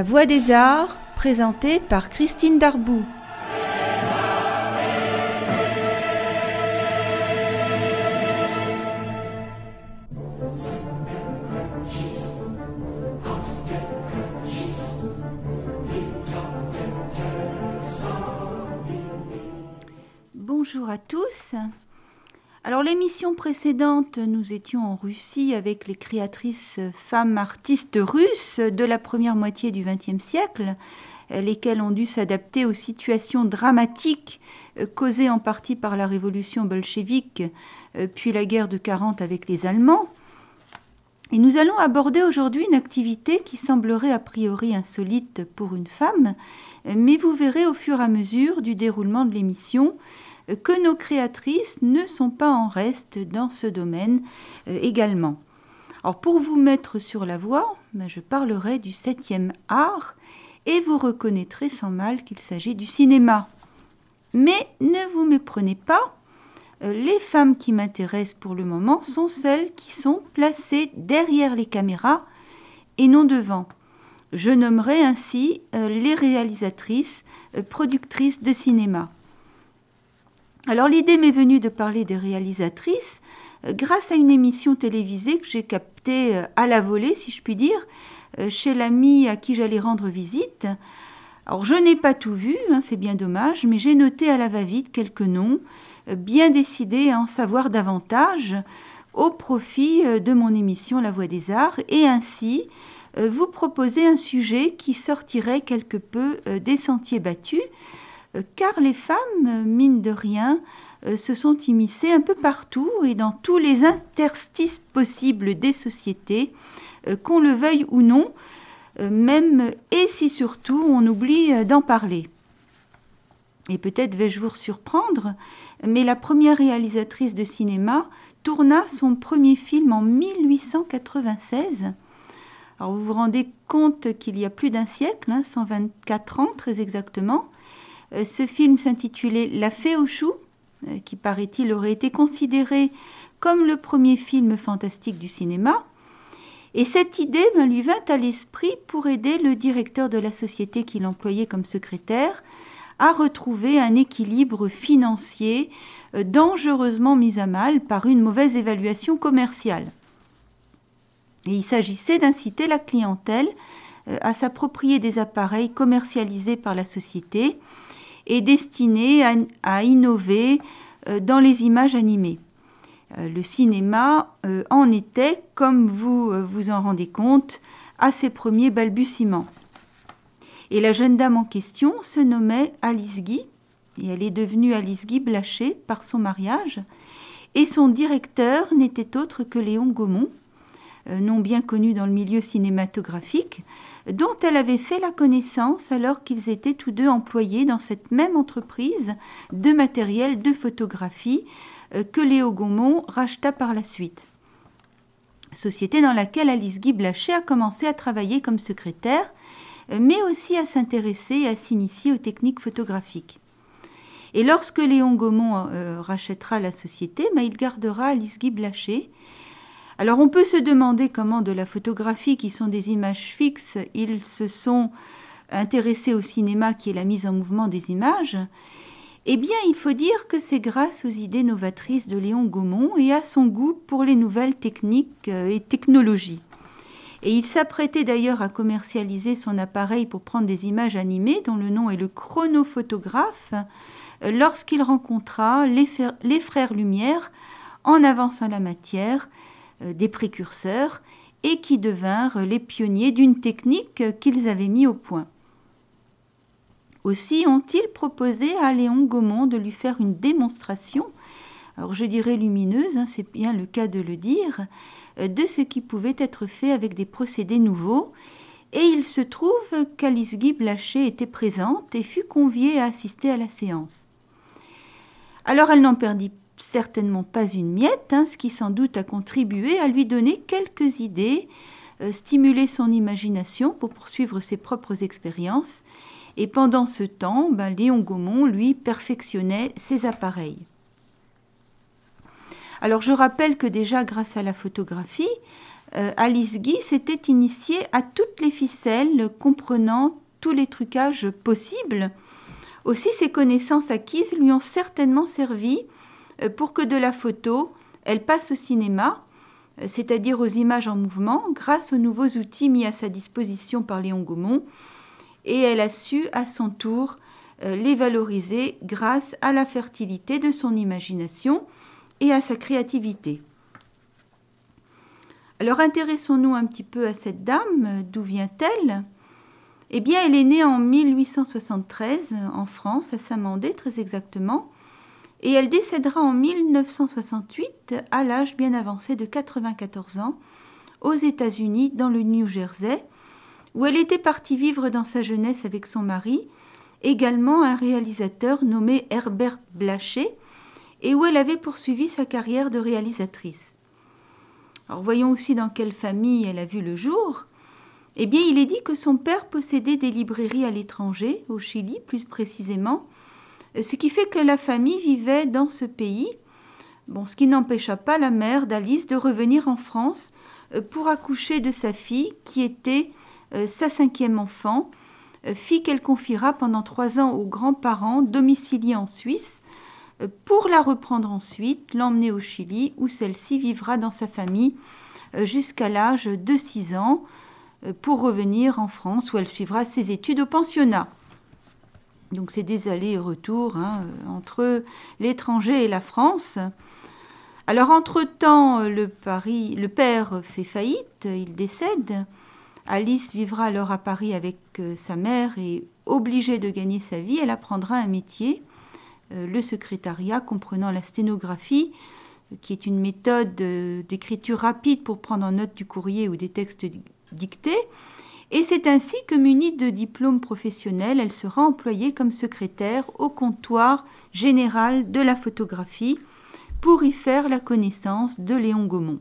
La Voix des Arts, présentée par Christine Darboux. Bonjour à tous. Alors l'émission précédente, nous étions en Russie avec les créatrices femmes artistes russes de la première moitié du XXe siècle, lesquelles ont dû s'adapter aux situations dramatiques causées en partie par la révolution bolchevique, puis la guerre de 40 avec les Allemands. Et nous allons aborder aujourd'hui une activité qui semblerait a priori insolite pour une femme, mais vous verrez au fur et à mesure du déroulement de l'émission que nos créatrices ne sont pas en reste dans ce domaine également. Alors pour vous mettre sur la voie, je parlerai du 7e art et vous reconnaîtrez sans mal qu'il s'agit du cinéma. Mais ne vous méprenez pas, les femmes qui m'intéressent pour le moment sont celles qui sont placées derrière les caméras et non devant. Je nommerai ainsi les réalisatrices, productrices de cinéma. Alors l'idée m'est venue de parler des réalisatrices grâce à une émission télévisée que j'ai captée à la volée, si je puis dire, chez l'amie à qui j'allais rendre visite. Alors je n'ai pas tout vu, c'est bien dommage, mais j'ai noté à la va-vite quelques noms, bien décidés à en savoir davantage au profit de mon émission La Voix des Arts et ainsi vous proposer un sujet qui sortirait quelque peu des sentiers battus, car les femmes, mine de rien, se sont immiscées un peu partout et dans tous les interstices possibles des sociétés, qu'on le veuille ou non, même et si surtout on oublie d'en parler. Et peut-être vais-je vous surprendre, mais la première réalisatrice de cinéma tourna son premier film en 1896. Alors vous vous rendez compte qu'il y a plus d'un siècle, 124 ans très exactement. Ce film s'intitulait La Fée aux choux, qui paraît-il aurait été considéré comme le premier film fantastique du cinéma. Et cette idée lui vint à l'esprit pour aider le directeur de la société qu'il employait comme secrétaire à retrouver un équilibre financier dangereusement mis à mal par une mauvaise évaluation commerciale. Et il s'agissait d'inciter la clientèle à s'approprier des appareils commercialisés par la société et destinés à innover dans les images animées. Le cinéma en était, comme vous vous en rendez compte, à ses premiers balbutiements. Et la jeune dame en question se nommait Alice Guy, et elle est devenue Alice Guy Blaché par son mariage, et son directeur n'était autre que Léon Gaumont, nom bien connu dans le milieu cinématographique, dont elle avait fait la connaissance alors qu'ils étaient tous deux employés dans cette même entreprise de matériel de photographie que Léon Gaumont racheta par la suite. Société dans laquelle Alice Guy Blaché a commencé à travailler comme secrétaire, mais aussi à s'intéresser et à s'initier aux techniques photographiques. Et lorsque Léon Gaumont rachètera la société, il gardera Alice Guy Blaché. Alors on peut se demander comment de la photographie, qui sont des images fixes, ils se sont intéressés au cinéma, qui est la mise en mouvement des images. Eh bien, il faut dire que c'est grâce aux idées novatrices de Léon Gaumont et à son goût pour les nouvelles techniques et technologies. Et il s'apprêtait d'ailleurs à commercialiser son appareil pour prendre des images animées, dont le nom est le chronophotographe, lorsqu'il rencontra les frères Lumière en avançant la matière, des précurseurs, et qui devinrent les pionniers d'une technique qu'ils avaient mis au point. Aussi ont-ils proposé à Léon Gaumont de lui faire une démonstration, alors je dirais lumineuse, c'est bien le cas de le dire, de ce qui pouvait être fait avec des procédés nouveaux, et il se trouve qu'Alice Guy Blaché était présente et fut conviée à assister à la séance. Alors elle n'en perdit certainement pas une miette, ce qui sans doute a contribué à lui donner quelques idées, stimuler son imagination pour poursuivre ses propres expériences. Et pendant ce temps, Léon Gaumont, lui, perfectionnait ses appareils. Alors je rappelle que déjà grâce à la photographie, Alice Guy s'était initiée à toutes les ficelles, comprenant tous les trucages possibles. Aussi, ses connaissances acquises lui ont certainement servi pour que de la photo, elle passe au cinéma, c'est-à-dire aux images en mouvement, grâce aux nouveaux outils mis à sa disposition par Léon Gaumont, et elle a su, à son tour, les valoriser grâce à la fertilité de son imagination et à sa créativité. Alors intéressons-nous un petit peu à cette dame. D'où vient-elle ? Eh bien, elle est née en 1873 en France, à Saint-Mandé très exactement, et elle décédera en 1968 à l'âge bien avancé de 94 ans aux États-Unis, dans le New Jersey, où elle était partie vivre dans sa jeunesse avec son mari, également un réalisateur nommé Herbert Blaché, et où elle avait poursuivi sa carrière de réalisatrice. Alors voyons aussi dans quelle famille elle a vu le jour. Eh bien, il est dit que son père possédait des librairies à l'étranger, au Chili plus précisément, ce qui fait que la famille vivait dans ce pays, ce qui n'empêcha pas la mère d'Alice de revenir en France pour accoucher de sa fille, qui était sa 5e enfant, fille qu'elle confiera pendant 3 ans aux grands-parents domiciliés en Suisse, pour la reprendre ensuite, l'emmener au Chili, où celle-ci vivra dans sa famille jusqu'à l'âge de 6 ans, pour revenir en France, où elle suivra ses études au pensionnat. Donc c'est des allers et retours entre l'étranger et la France. Alors entre-temps, le père fait faillite, il décède. Alice vivra alors à Paris avec sa mère et obligée de gagner sa vie, elle apprendra un métier, le secrétariat comprenant la sténographie, qui est une méthode d'écriture rapide pour prendre en note du courrier ou des textes dictée, et c'est ainsi que munie de diplôme professionnel, elle sera employée comme secrétaire au comptoir général de la photographie pour y faire la connaissance de Léon Gaumont,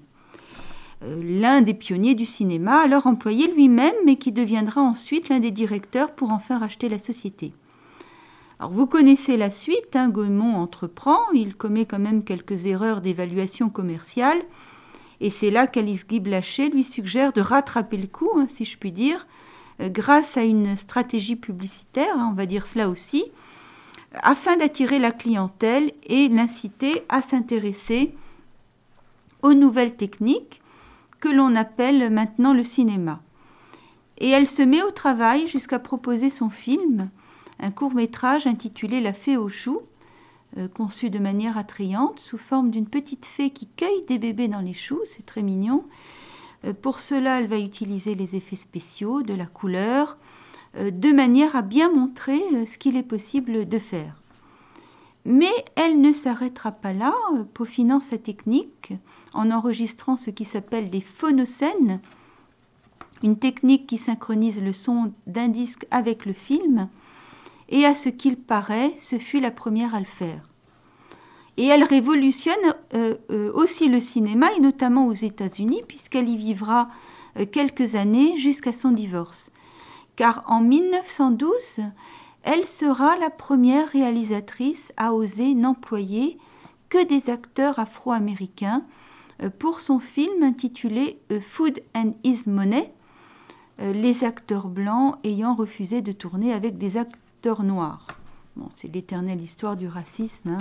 l'un des pionniers du cinéma, alors employé lui-même, mais qui deviendra ensuite l'un des directeurs pour enfin racheter la société. Alors vous connaissez la suite, Gaumont entreprend, il commet quand même quelques erreurs d'évaluation commerciale, et c'est là qu'Alice Guy Blaché lui suggère de rattraper le coup, si je puis dire, grâce à une stratégie publicitaire, on va dire cela aussi, afin d'attirer la clientèle et l'inciter à s'intéresser aux nouvelles techniques que l'on appelle maintenant le cinéma. Et elle se met au travail jusqu'à proposer son film, un court-métrage intitulé La Fée aux choux, conçu de manière attrayante, sous forme d'une petite fée qui cueille des bébés dans les choux, c'est très mignon. Pour cela, elle va utiliser les effets spéciaux, de la couleur, de manière à bien montrer ce qu'il est possible de faire. Mais elle ne s'arrêtera pas là, peaufinant sa technique, en enregistrant ce qui s'appelle des phonoscènes, une technique qui synchronise le son d'un disque avec le film, et à ce qu'il paraît, ce fut la première à le faire. Et elle révolutionne aussi le cinéma, et notamment aux États-Unis, puisqu'elle y vivra quelques années jusqu'à son divorce. Car en 1912, elle sera la première réalisatrice à oser n'employer que des acteurs afro-américains pour son film intitulé Food and His Money, les acteurs blancs ayant refusé de tourner avec des acteurs noirs. C'est l'éternelle histoire du racisme.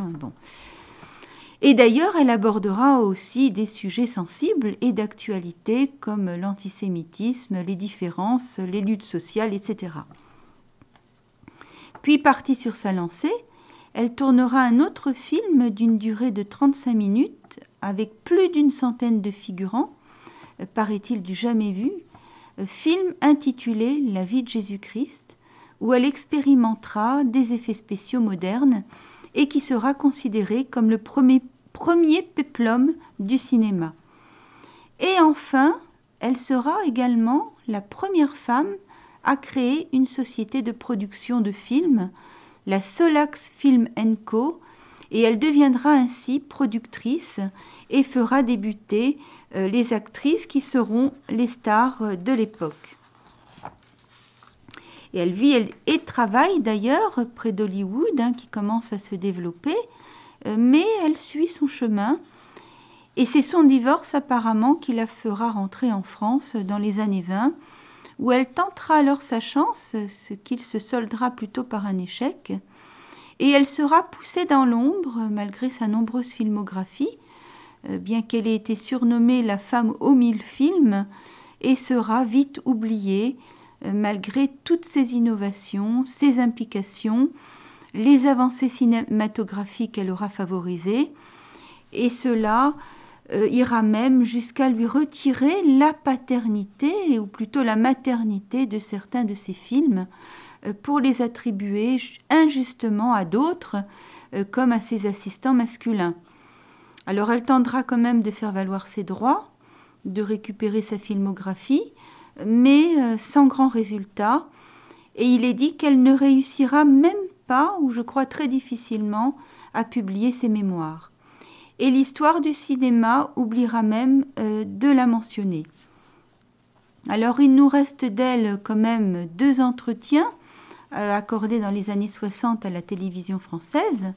Et d'ailleurs, elle abordera aussi des sujets sensibles et d'actualité comme l'antisémitisme, les différences, les luttes sociales, etc. Puis, partie sur sa lancée, elle tournera un autre film d'une durée de 35 minutes avec plus d'une centaine de figurants, paraît-il du jamais vu, film intitulé La vie de Jésus-Christ, où elle expérimentera des effets spéciaux modernes et qui sera considéré comme le premier péplum du cinéma. Et enfin, elle sera également la première femme à créer une société de production de films, la Solax Film & Co, et elle deviendra ainsi productrice et fera débuter les actrices qui seront les stars de l'époque. Et elle vit et travaille d'ailleurs près d'Hollywood, qui commence à se développer, mais elle suit son chemin Et c'est son divorce apparemment qui la fera rentrer en France dans les années 20, où elle tentera alors sa chance, ce qu'il se soldera plutôt par un échec, et elle sera poussée dans l'ombre malgré sa nombreuse filmographie, bien qu'elle ait été surnommée la femme aux 1000 films, et sera vite oubliée malgré toutes ses innovations, ses implications, les avancées cinématographiques qu'elle aura favorisées, et cela ira même jusqu'à lui retirer la paternité, ou plutôt la maternité de certains de ses films, pour les attribuer injustement à d'autres, comme à ses assistants masculins. Alors elle tentera quand même de faire valoir ses droits, de récupérer sa filmographie, mais sans grand résultat, et il est dit qu'elle ne réussira même pas, ou je crois très difficilement, à publier ses mémoires. Et l'histoire du cinéma oubliera même de la mentionner. Alors il nous reste d'elle quand même 2 entretiens accordés dans les années 60 à la télévision française.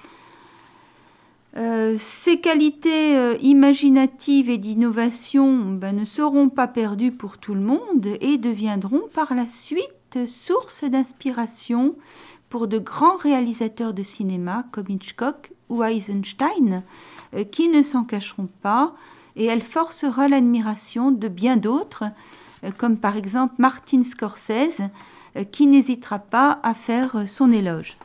Ces qualités imaginatives et d'innovation ne seront pas perdues pour tout le monde et deviendront par la suite source d'inspiration pour de grands réalisateurs de cinéma comme Hitchcock ou Eisenstein, qui ne s'en cacheront pas, et elle forcera l'admiration de bien d'autres, comme par exemple Martin Scorsese, qui n'hésitera pas à faire son éloge.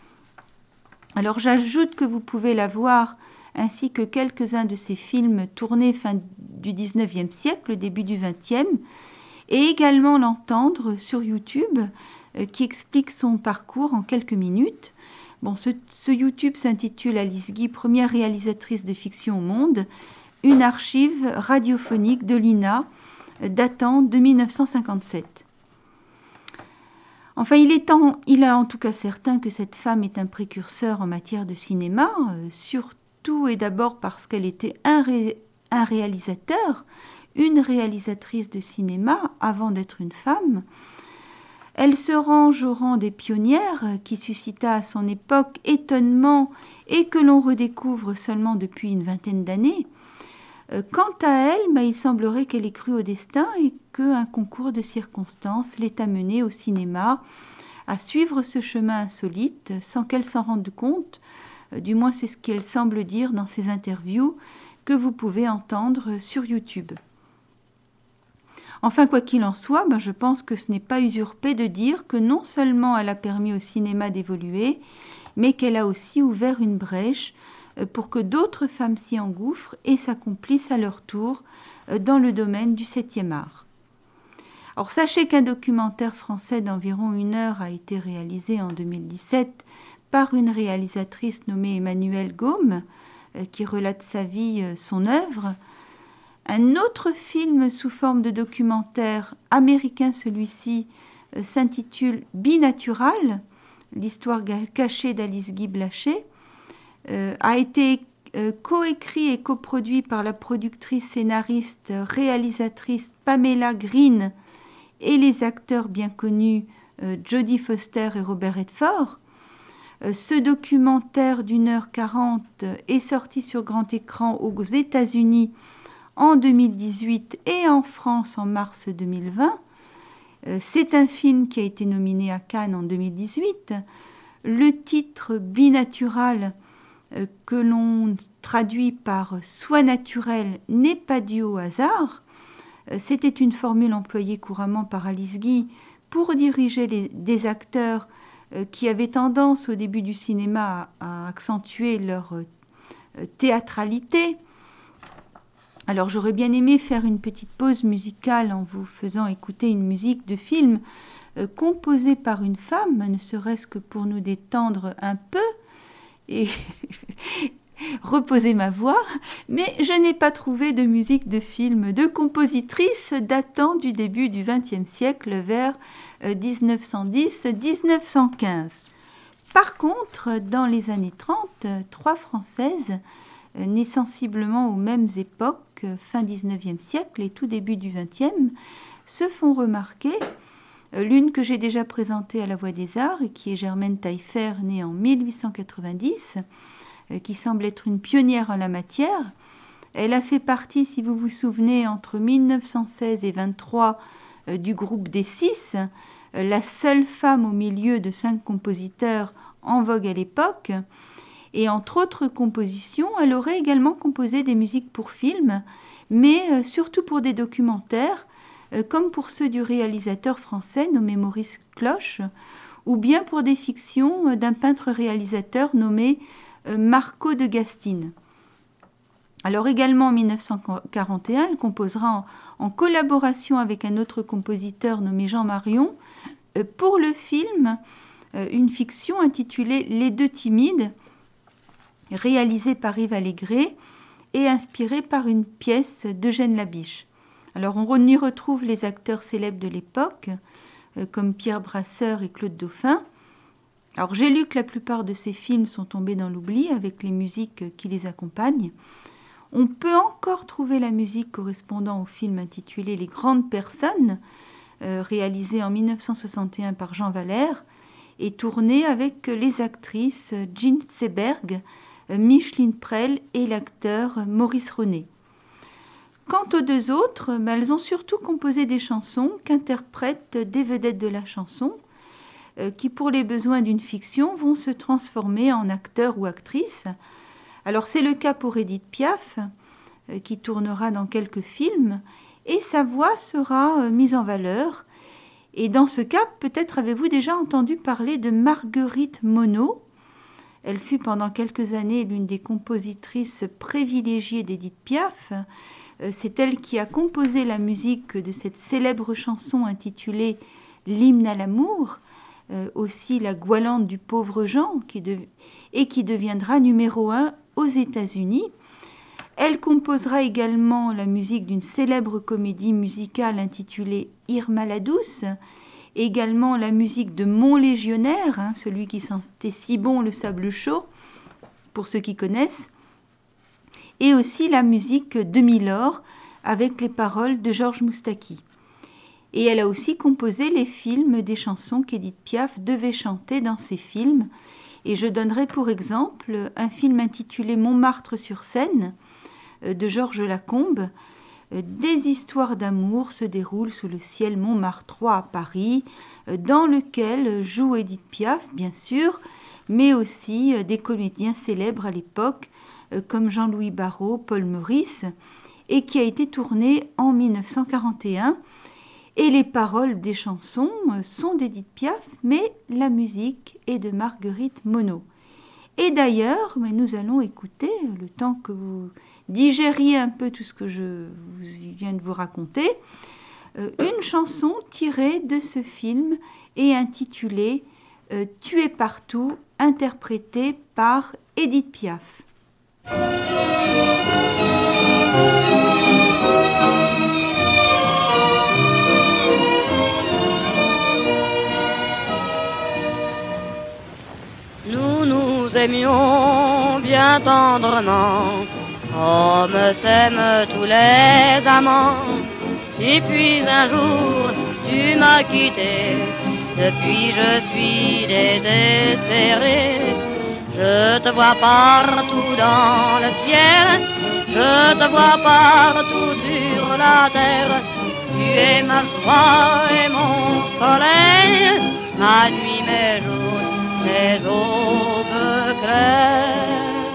Alors j'ajoute que vous pouvez la voir, ainsi que quelques-uns de ses films tournés fin du 19e siècle, début du 20e, et également l'entendre sur YouTube, qui explique son parcours en quelques minutes. Bon, ce YouTube s'intitule Alice Guy, première réalisatrice de fiction au monde, une archive radiophonique de l'INA datant de 1957. Enfin, il est en tout cas certain que cette femme est un précurseur en matière de cinéma, surtout et d'abord parce qu'elle était un réalisateur, une réalisatrice de cinéma avant d'être une femme. Elle se range au rang des pionnières qui suscita à son époque étonnement et que l'on redécouvre seulement depuis une vingtaine d'années. Quant à elle, il semblerait qu'elle ait cru au destin et qu'un concours de circonstances l'ait amenée au cinéma à suivre ce chemin insolite sans qu'elle s'en rende compte. Du moins, c'est ce qu'elle semble dire dans ses interviews que vous pouvez entendre sur YouTube. Enfin, quoi qu'il en soit, je pense que ce n'est pas usurpé de dire que non seulement elle a permis au cinéma d'évoluer, mais qu'elle a aussi ouvert une brèche pour que d'autres femmes s'y engouffrent et s'accomplissent à leur tour dans le domaine du 7e art. Alors sachez qu'un documentaire français d'environ 1 heure a été réalisé en 2017 par une réalisatrice nommée Emmanuelle Gaume, qui relate sa vie, son œuvre. Un autre film sous forme de documentaire américain, celui-ci, s'intitule Binatural, l'histoire cachée d'Alice Guy Blaché, a été coécrit et coproduit par la productrice, scénariste, réalisatrice Pamela Green et les acteurs bien connus Jodie Foster et Robert Redford. Ce documentaire d'1h40 est sorti sur grand écran aux États-Unis en 2018 et en France en mars 2020. C'est un film qui a été nominé à Cannes en 2018. Le titre Binatural, que l'on traduit par « Sois naturel » n'est pas dû au hasard. C'était une formule employée couramment par Alice Guy pour diriger des acteurs qui avaient tendance au début du cinéma à accentuer leur théâtralité. Alors j'aurais bien aimé faire une petite pause musicale en vous faisant écouter une musique de film composée par une femme, ne serait-ce que pour nous détendre un peu et reposer ma voix, mais je n'ai pas trouvé de musique de film de compositrice datant du début du XXe siècle vers 1910-1915. Par contre, dans les années 30, 3 Françaises, nées sensiblement aux mêmes époques, fin 19e siècle et tout début du 20e, se font remarquer. L'une que j'ai déjà présentée à la Voix des Arts et qui est Germaine Taillefer, née en 1890, qui semble être une pionnière en la matière, Elle a fait partie, si vous vous souvenez, entre 1916 et 23 du groupe des 6, la seule femme au milieu de 5 compositeurs en vogue à l'époque. Et entre autres compositions, elle aurait également composé des musiques pour films, mais surtout pour des documentaires, comme pour ceux du réalisateur français nommé Maurice Cloche, ou bien pour des fictions d'un peintre-réalisateur nommé Marco de Gastine. Alors également en 1941, elle composera en collaboration avec un autre compositeur nommé Jean Marion pour le film une fiction intitulée Les Deux Timides, réalisée par Yves Allégret et inspirée par une pièce d'Eugène Labiche. Alors on y retrouve les acteurs célèbres de l'époque, comme Pierre Brasseur et Claude Dauphin. Alors j'ai lu que la plupart de ces films sont tombés dans l'oubli avec les musiques qui les accompagnent. On peut encore trouver la musique correspondant au film intitulé Les Grandes Personnes, réalisé en 1961 par Jean Valère et tourné avec les actrices Jean Seberg, Micheline Prel et l'acteur Maurice René. Quant aux deux autres, elles ont surtout composé des chansons qu'interprètent des vedettes de la chanson, qui pour les besoins d'une fiction vont se transformer en acteurs ou actrices. Alors c'est le cas pour Édith Piaf, qui tournera dans quelques films, et sa voix sera mise en valeur. Et dans ce cas, peut-être avez-vous déjà entendu parler de Marguerite Monod. Elle fut pendant quelques années l'une des compositrices privilégiées d'Édith Piaf. C'est elle qui a composé la musique de cette célèbre chanson intitulée L'hymne à l'amour, aussi la Goualante du pauvre Jean, qui deviendra numéro 1 aux États-Unis. Elle composera également la musique d'une célèbre comédie musicale intitulée Irma la douce, également la musique de Mon légionnaire, celui qui sentait si bon le sable chaud, pour ceux qui connaissent, et aussi la musique de Milord avec les paroles de Georges Moustaki. Et elle a aussi composé les films des chansons qu'Édith Piaf devait chanter dans ses films. Et je donnerai pour exemple un film intitulé Montmartre sur Seine de Georges Lacombe. Des histoires d'amour se déroulent sous le ciel montmartrois à Paris, dans lequel joue Édith Piaf, bien sûr, mais aussi des comédiens célèbres à l'époque, comme Jean-Louis Barrault, Paul Meurice, et qui a été tourné en 1941. Et les paroles des chansons sont d'Édith Piaf, mais la musique est de Marguerite Monod. Et d'ailleurs, nous allons écouter, le temps que vous digériez un peu tout ce que je viens de vous raconter, une chanson tirée de ce film et intitulée « Tu es partout », interprétée par Édith Piaf. Nous aimions bien tendrement, comme s'aiment tous les amants. Et puis un jour, tu m'as quitté, depuis je suis désespéré. Je te vois partout dans le ciel, je te vois partout sur la terre. Tu es ma joie et mon soleil, ma nuit, mes jours, mes aubes claires.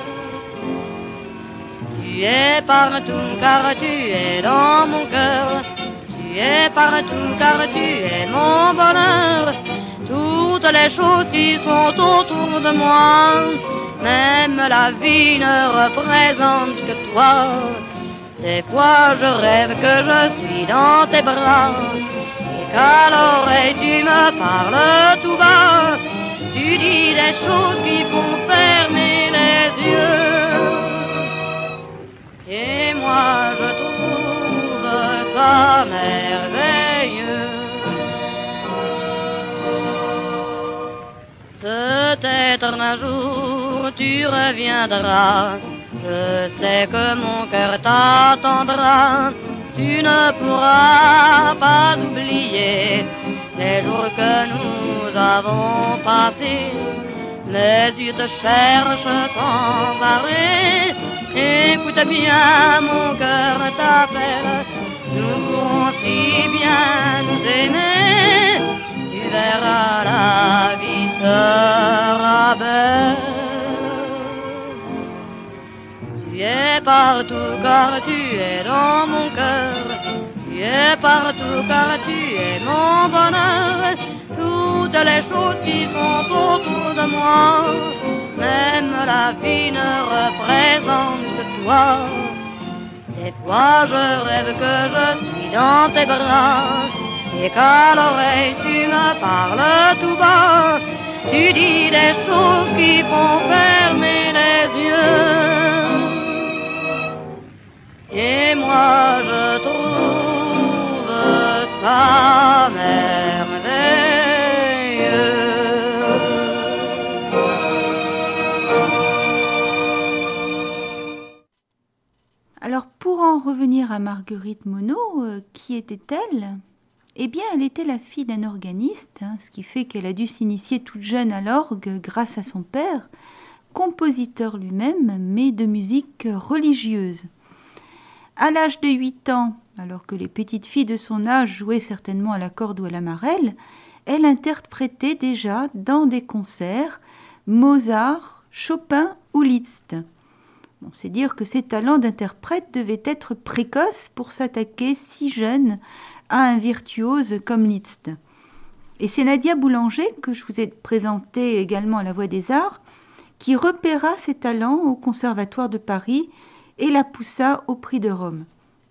Tu es partout car tu es dans mon cœur. Tu es partout car tu es mon bonheur. Toutes les choses qui sont autour de moi, même la vie ne représente que toi. Des fois je rêve que je suis dans tes bras, et qu'à l'oreille tu me parles tout bas. Tu dis des choses qui font fermer les yeux, et moi je trouve ça merveilleux. Peut-être un jour tu reviendras, je sais que mon cœur t'attendra. Tu ne pourras pas oublier les jours que nous avons passés. Mes yeux te cherchent sans arrêt, Écoute bien, mon cœur t'appelle, nous pourrons si bien nous aimer, tu verras la vie sera belle. Tu es partout car tu es dans mon cœur, tu es partout car tu es mon bonheur, toutes les choses qui sont autour de moi, même la vie ne représente que toi. Des fois je rêve que je suis dans tes bras, et qu'à l'oreille tu me parles tout bas, tu dis des choses qui font fermer les yeux. Et moi je trouve ça merveilleux. Alors pour en revenir à Marguerite Monod, qui était-elle ? Eh bien, elle était la fille d'un organiste, ce qui fait qu'elle a dû s'initier toute jeune à l'orgue grâce à son père, compositeur lui-même, mais de musique religieuse. À l'âge de 8 ans, alors que les petites filles de son âge jouaient certainement à la corde ou à la marelle, elle interprétait déjà dans des concerts Mozart, Chopin ou Liszt. C'est dire que ses talents d'interprète devaient être précoces pour s'attaquer si jeune à un virtuose comme Liszt. Et c'est Nadia Boulanger, que je vous ai présentée également à la Voix des Arts, qui repéra ses talents au Conservatoire de Paris et la poussa au Prix de Rome.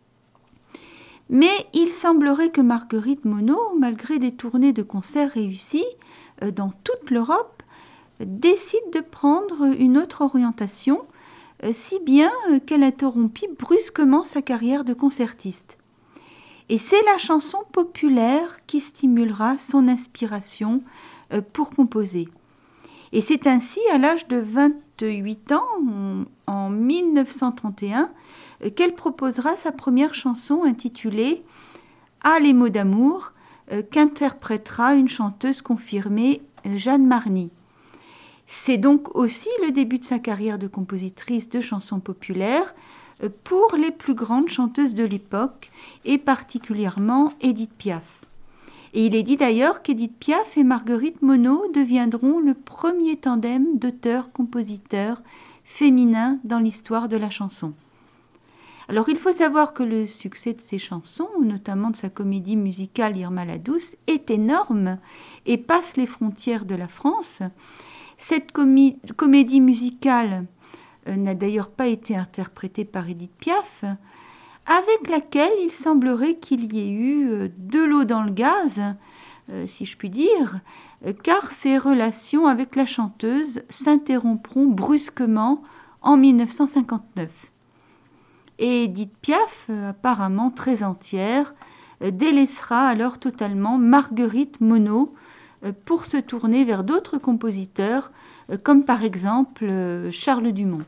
Mais il semblerait que Marguerite Monod, malgré des tournées de concerts réussies dans toute l'Europe, décide de prendre une autre orientation, si bien qu'elle interrompit brusquement sa carrière de concertiste. Et c'est la chanson populaire qui stimulera son inspiration pour composer. Et c'est ainsi, à l'âge de 28 ans, en 1931, qu'elle proposera sa première chanson intitulée « Ah, les mots d'amour », qu'interprétera une chanteuse confirmée, Jeanne Marny. C'est donc aussi le début de sa carrière de compositrice de chansons populaires pour les plus grandes chanteuses de l'époque, et particulièrement Édith Piaf. Et il est dit d'ailleurs qu'Édith Piaf et Marguerite Monod deviendront le premier tandem d'auteurs-compositeurs féminins dans l'histoire de la chanson. Alors il faut savoir que le succès de ces chansons, notamment de sa comédie musicale Irma la Douce, est énorme et passe les frontières de la France. Cette comédie musicale n'a d'ailleurs pas été interprétée par Édith Piaf, avec laquelle il semblerait qu'il y ait eu de l'eau dans le gaz, si je puis dire, car ses relations avec la chanteuse s'interrompront brusquement en 1959. Et Édith Piaf, apparemment très entière, délaissera alors totalement Marguerite Monod pour se tourner vers d'autres compositeurs, comme par exemple Charles Dumont.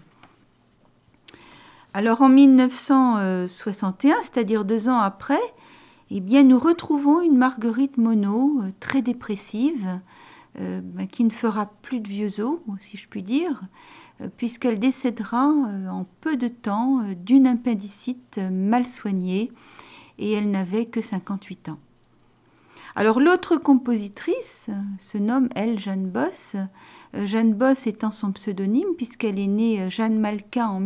Alors en 1961, c'est-à-dire 2 ans après, eh bien, nous retrouvons une Marguerite Monod très dépressive, qui ne fera plus de vieux os, si je puis dire, puisqu'elle décédera en peu de temps d'une appendicite mal soignée, et elle n'avait que 58 ans. Alors l'autre compositrice se nomme, elle, Jeanne Bosse. Jeanne Bosse étant son pseudonyme, puisqu'elle est née Jeanne Malka en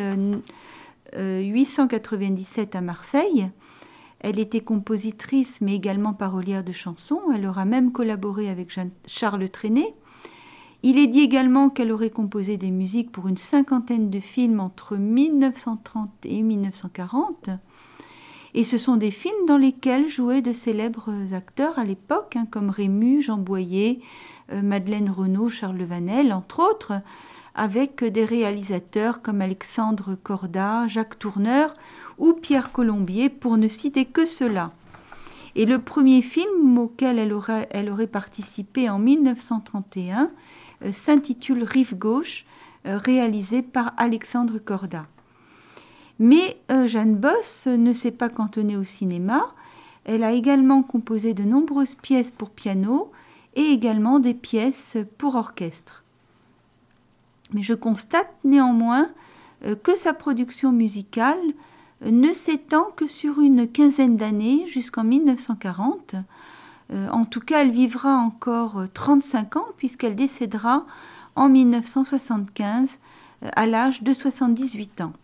1897 à Marseille. Elle était compositrice, mais également parolière de chansons. Elle aura même collaboré avec Charles Trenet. Il est dit également qu'elle aurait composé des musiques pour une 50aine de films entre 1930 et 1940. Et ce sont des films dans lesquels jouaient de célèbres acteurs à l'époque, comme Rému, Jean Boyer, Madeleine Renaud, Charles Vanel, entre autres, avec des réalisateurs comme Alexandre Corda, Jacques Tourneur ou Pierre Colombier, pour ne citer que ceux-là. Et le premier film auquel elle aurait participé en 1931 s'intitule Rive gauche, réalisé par Alexandre Corda. Mais Jeanne Bosse ne s'est pas cantonnée au cinéma. Elle a également composé de nombreuses pièces pour piano et également des pièces pour orchestre. Mais je constate néanmoins que sa production musicale ne s'étend que sur une quinzaine d'années jusqu'en 1940. En tout cas, elle vivra encore 35 ans puisqu'elle décédera en 1975 à l'âge de 78 ans.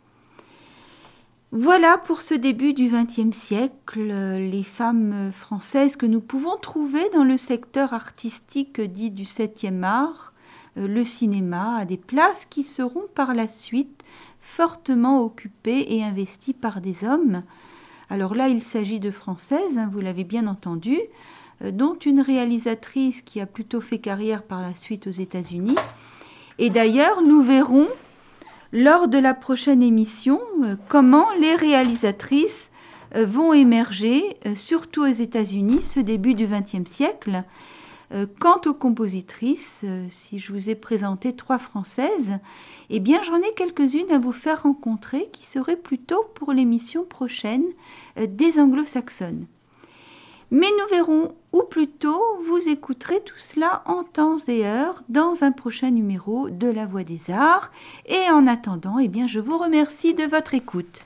Voilà pour ce début du XXe siècle, les femmes françaises que nous pouvons trouver dans le secteur artistique dit du 7e art, le cinéma, à des places qui seront par la suite fortement occupées et investies par des hommes. Alors là, il s'agit de françaises, vous l'avez bien entendu, dont une réalisatrice qui a plutôt fait carrière par la suite aux États-Unis. Et d'ailleurs, nous verrons lors de la prochaine émission comment les réalisatrices vont émerger, surtout aux États-Unis, ce début du XXe siècle. Quant aux compositrices, si je vous ai présenté 3 françaises, eh bien j'en ai quelques-unes à vous faire rencontrer qui seraient plutôt pour l'émission prochaine des anglo-saxonnes. Mais nous verrons, ou plutôt vous écouterez tout cela en temps et heure dans un prochain numéro de La Voix des Arts. Et en attendant, eh bien je vous remercie de votre écoute.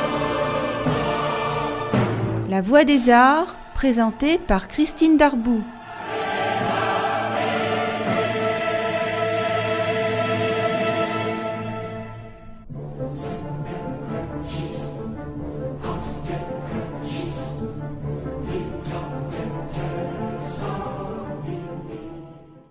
La Voix des Arts, présentée par Christine Darboux.